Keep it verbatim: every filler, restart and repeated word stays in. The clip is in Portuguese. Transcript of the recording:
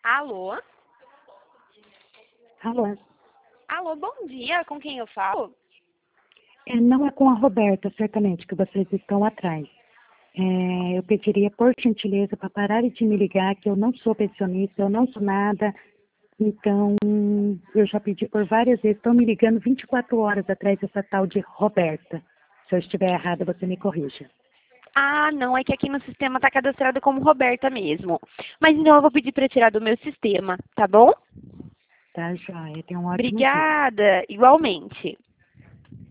Alô? Alô? Alô, bom dia. Com quem eu falo? É, não é com a Roberta, certamente, que vocês estão atrás. É, eu pediria, por gentileza, para pararem de me ligar, que eu não sou pensionista, eu não sou nada. Então, eu já pedi por várias vezes, estão me ligando vinte e quatro horas atrás dessa tal de Roberta. Se eu estiver errada, você me corrija. Ah, não, é que aqui no sistema está cadastrado como Roberta mesmo. Mas então eu vou pedir para tirar do meu sistema, tá bom? Tá, joia. Tenha um ótimo dia. Obrigada, igualmente.